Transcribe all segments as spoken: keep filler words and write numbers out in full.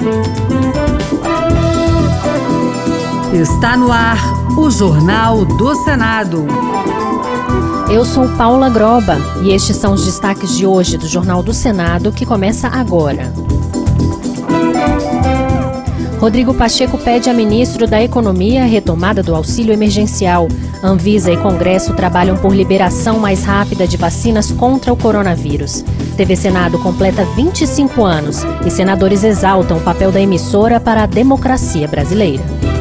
Está no ar o Jornal do Senado. Eu sou Paula Groba e estes são os destaques de hoje do Jornal do Senado, que começa agora. Rodrigo Pacheco pede a ministro da Economia a retomada do auxílio emergencial. Anvisa e Congresso trabalham por liberação mais rápida de vacinas contra o coronavírus. T V Senado completa vinte e cinco anos e senadores exaltam o papel da emissora para a democracia brasileira.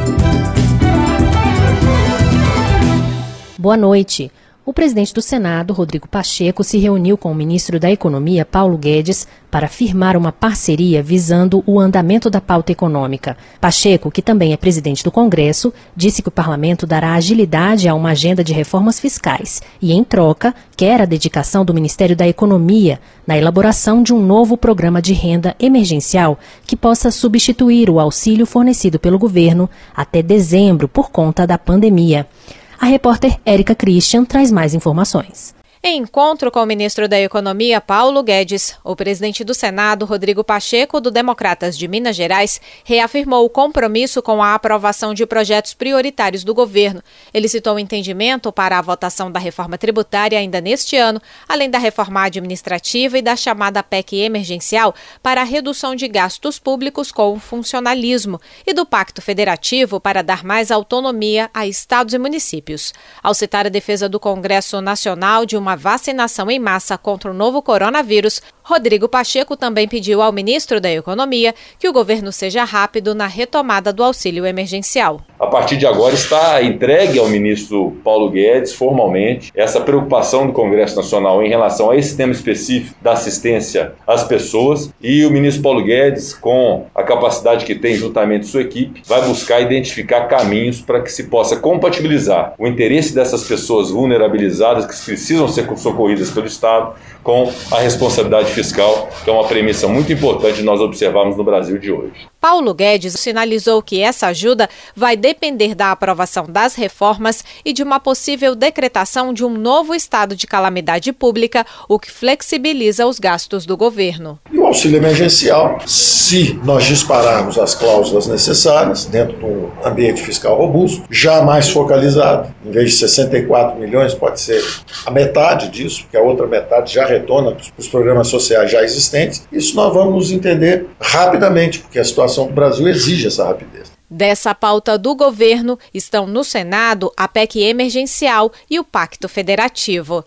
Boa noite. O presidente do Senado, Rodrigo Pacheco, se reuniu com o ministro da Economia, Paulo Guedes, para firmar uma parceria visando o andamento da pauta econômica. Pacheco, que também é presidente do Congresso, disse que o parlamento dará agilidade a uma agenda de reformas fiscais e, em troca, quer a dedicação do Ministério da Economia na elaboração de um novo programa de renda emergencial que possa substituir o auxílio fornecido pelo governo até dezembro por conta da pandemia. A repórter Érica Christian traz mais informações. Em encontro com o ministro da Economia, Paulo Guedes, o presidente do Senado, Rodrigo Pacheco, do Democratas de Minas Gerais, reafirmou o compromisso com a aprovação de projetos prioritários do governo. Ele citou o entendimento para a votação da reforma tributária ainda neste ano, além da reforma administrativa e da chamada P E C emergencial para a redução de gastos públicos com o funcionalismo e do Pacto Federativo para dar mais autonomia a estados e municípios. Ao citar a defesa do Congresso Nacional de uma vacinação em massa contra o novo coronavírus, Rodrigo Pacheco também pediu ao ministro da Economia que o governo seja rápido na retomada do auxílio emergencial. A partir de agora está entregue ao ministro Paulo Guedes, formalmente, essa preocupação do Congresso Nacional em relação a esse tema específico da assistência às pessoas, e o ministro Paulo Guedes, com a capacidade que tem juntamente sua equipe, vai buscar identificar caminhos para que se possa compatibilizar o interesse dessas pessoas vulnerabilizadas que precisam ser socorridas pelo Estado com a responsabilidade fiscal, que é uma premissa muito importante de nós observarmos no Brasil de hoje. Paulo Guedes sinalizou que essa ajuda vai depender da aprovação das reformas e de uma possível decretação de um novo estado de calamidade pública, o que flexibiliza os gastos do governo. E o auxílio emergencial, se nós dispararmos as cláusulas necessárias dentro de um ambiente fiscal robusto, já mais focalizado, em vez de sessenta e quatro milhões, pode ser a metade disso, porque a outra metade já retorna para os programas sociais já existentes. Isso nós vamos entender rapidamente, porque a situação do Brasil exige essa rapidez. Dessa pauta do governo estão no Senado a P E C emergencial e o Pacto Federativo.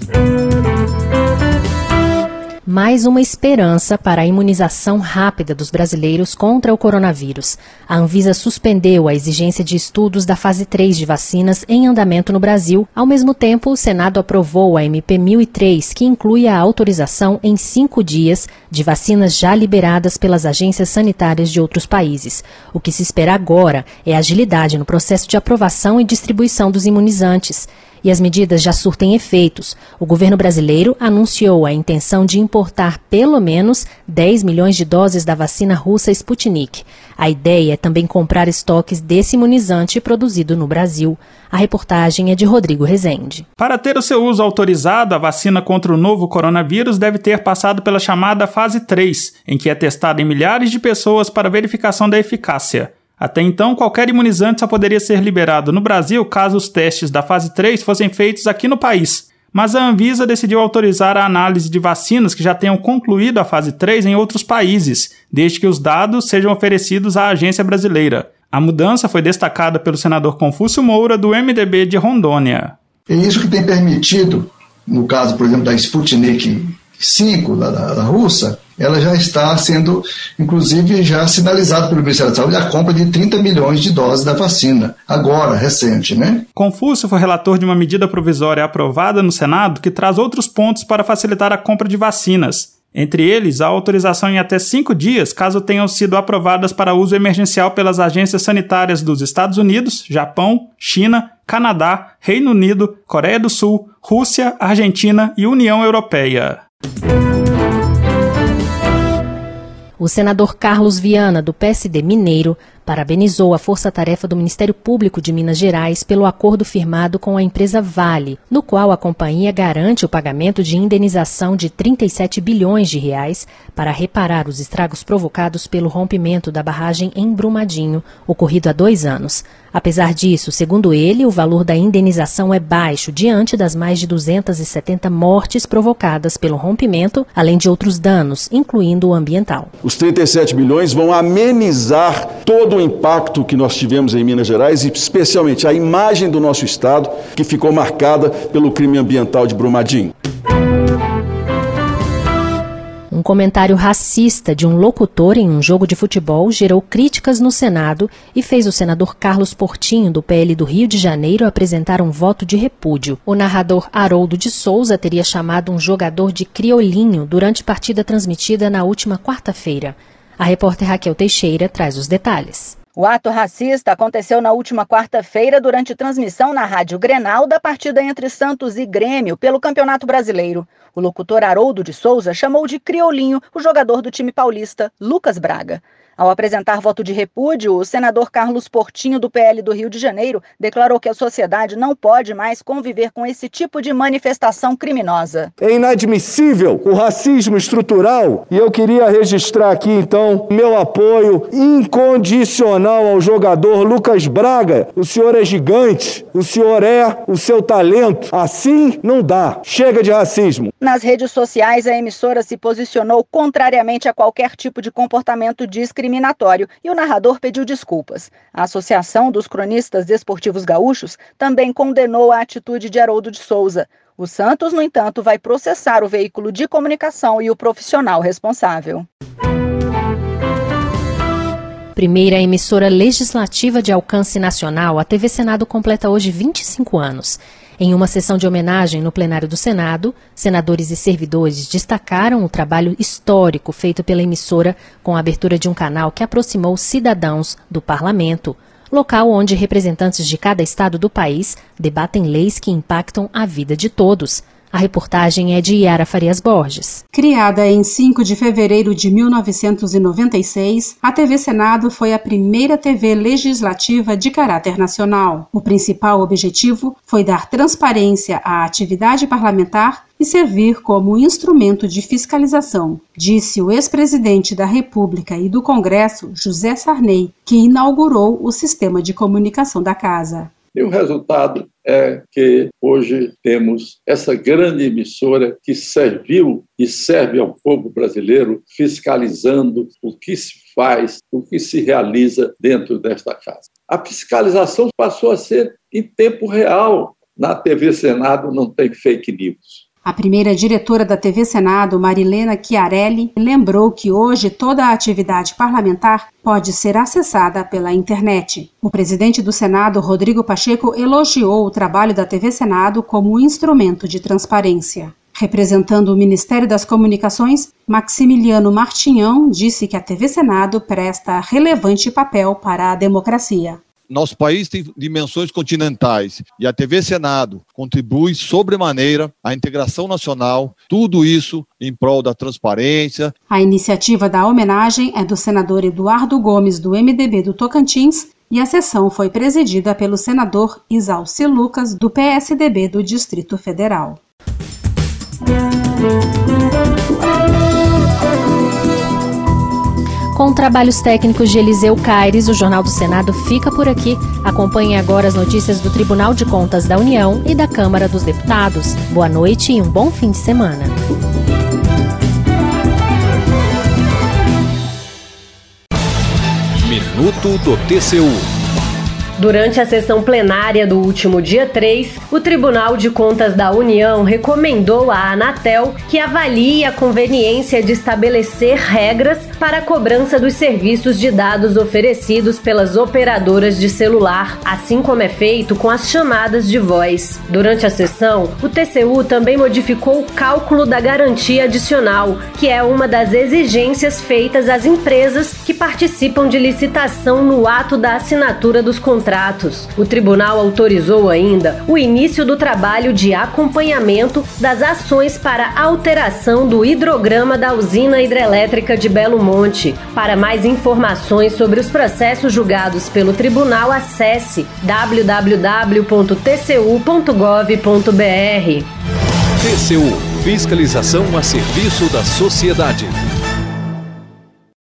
Mais uma esperança para a imunização rápida dos brasileiros contra o coronavírus. A Anvisa suspendeu a exigência de estudos da fase três de vacinas em andamento no Brasil. Ao mesmo tempo, o Senado aprovou a M P mil e três, que inclui a autorização em cinco dias de vacinas já liberadas pelas agências sanitárias de outros países. O que se espera agora é agilidade no processo de aprovação e distribuição dos imunizantes. E as medidas já surtem efeitos. O governo brasileiro anunciou a intenção de importar pelo menos dez milhões de doses da vacina russa Sputnik. A ideia é também comprar estoques desse imunizante produzido no Brasil. A reportagem é de Rodrigo Rezende. Para ter o seu uso autorizado, a vacina contra o novo coronavírus deve ter passado pela chamada fase três, em que é testada em milhares de pessoas para verificação da eficácia. Até então, qualquer imunizante só poderia ser liberado no Brasil caso os testes da fase três fossem feitos aqui no país. Mas a Anvisa decidiu autorizar a análise de vacinas que já tenham concluído a fase três em outros países, desde que os dados sejam oferecidos à agência brasileira. A mudança foi destacada pelo senador Confúcio Moura, do M D B de Rondônia. É isso que tem permitido, no caso, por exemplo, da Sputnik cinco, da, da, da russa, ela já está sendo, inclusive, já sinalizado pelo Ministério da Saúde a compra de trinta milhões de doses da vacina, agora, recente, né? Confúcio foi relator de uma medida provisória aprovada no Senado que traz outros pontos para facilitar a compra de vacinas. Entre eles, a autorização em até cinco dias, caso tenham sido aprovadas para uso emergencial pelas agências sanitárias dos Estados Unidos, Japão, China, Canadá, Reino Unido, Coreia do Sul, Rússia, Argentina e União Europeia. O senador Carlos Viana, do P S D mineiro, parabenizou a força-tarefa do Ministério Público de Minas Gerais pelo acordo firmado com a empresa Vale, no qual a companhia garante o pagamento de indenização de trinta e sete bilhões de reais para reparar os estragos provocados pelo rompimento da barragem em Brumadinho, ocorrido há dois anos. Apesar disso, segundo ele, o valor da indenização é baixo diante das mais de duzentas e setenta mortes provocadas pelo rompimento, além de outros danos, incluindo o ambiental. Os trinta e sete bilhões vão amenizar todo o impacto que nós tivemos em Minas Gerais e especialmente a imagem do nosso estado, que ficou marcada pelo crime ambiental de Brumadinho. Um comentário racista de um locutor em um jogo de futebol gerou críticas no Senado e fez o senador Carlos Portinho, do P L do Rio de Janeiro, apresentar um voto de repúdio. O narrador Haroldo de Souza teria chamado um jogador de criolinho durante partida transmitida na última quarta-feira. A repórter Raquel Teixeira traz os detalhes. O ato racista aconteceu na última quarta-feira durante transmissão na Rádio Grenal da partida entre Santos e Grêmio pelo Campeonato Brasileiro. O locutor Haroldo de Souza chamou de criolinho o jogador do time paulista, Lucas Braga. Ao apresentar voto de repúdio, o senador Carlos Portinho, do P L do Rio de Janeiro, declarou que a sociedade não pode mais conviver com esse tipo de manifestação criminosa. É inadmissível o racismo estrutural e eu queria registrar aqui, então, meu apoio incondicional ao jogador Lucas Braga. O senhor é gigante, o senhor é o seu talento. Assim não dá. Chega de racismo. Nas redes sociais, a emissora se posicionou contrariamente a qualquer tipo de comportamento discriminatório. discriminatório e o narrador pediu desculpas. A Associação dos Cronistas Desportivos Gaúchos também condenou a atitude de Haroldo de Souza. O Santos, no entanto, vai processar o veículo de comunicação e o profissional responsável. Primeira emissora legislativa de alcance nacional, a T V Senado completa hoje vinte e cinco anos. Em uma sessão de homenagem no plenário do Senado, senadores e servidores destacaram o trabalho histórico feito pela emissora com a abertura de um canal que aproximou cidadãos do parlamento, local onde representantes de cada estado do país debatem leis que impactam a vida de todos. A reportagem é de Yara Farias Borges. Criada em cinco de fevereiro de mil novecentos e noventa e seis, a T V Senado foi a primeira T V legislativa de caráter nacional. O principal objetivo foi dar transparência à atividade parlamentar e servir como instrumento de fiscalização, disse o ex-presidente da República e do Congresso, José Sarney, que inaugurou o sistema de comunicação da Casa. E o resultado é que hoje temos essa grande emissora que serviu e serve ao povo brasileiro, fiscalizando o que se faz, o que se realiza dentro desta casa. A fiscalização passou a ser em tempo real. Na T V Senado não tem fake news. A primeira diretora da T V Senado, Marilena Chiarelli, lembrou que hoje toda a atividade parlamentar pode ser acessada pela internet. O presidente do Senado, Rodrigo Pacheco, elogiou o trabalho da T V Senado como um instrumento de transparência. Representando o Ministério das Comunicações, Maximiliano Martinhão disse que a T V Senado presta relevante papel para a democracia. Nosso país tem dimensões continentais e a T V Senado contribui sobremaneira à integração nacional, tudo isso em prol da transparência. A iniciativa da homenagem é do senador Eduardo Gomes, do M D B do Tocantins, e a sessão foi presidida pelo senador Isalci Lucas, do P S D B do Distrito Federal. Com trabalhos técnicos de Eliseu Caires, o Jornal do Senado fica por aqui. Acompanhe agora as notícias do Tribunal de Contas da União e da Câmara dos Deputados. Boa noite e um bom fim de semana. Minuto do T C U. Durante a sessão plenária do último dia três, o Tribunal de Contas da União recomendou à Anatel que avalie a conveniência de estabelecer regras para a cobrança dos serviços de dados oferecidos pelas operadoras de celular, assim como é feito com as chamadas de voz. Durante a sessão, o T C U também modificou o cálculo da garantia adicional, que é uma das exigências feitas às empresas que participam de licitação no ato da assinatura dos contratos contratos. O tribunal autorizou ainda o início do trabalho de acompanhamento das ações para alteração do hidrograma da usina hidrelétrica de Belo Monte. Para mais informações sobre os processos julgados pelo tribunal, acesse w w w ponto t c u ponto gov ponto b r. T C U, fiscalização a serviço da sociedade.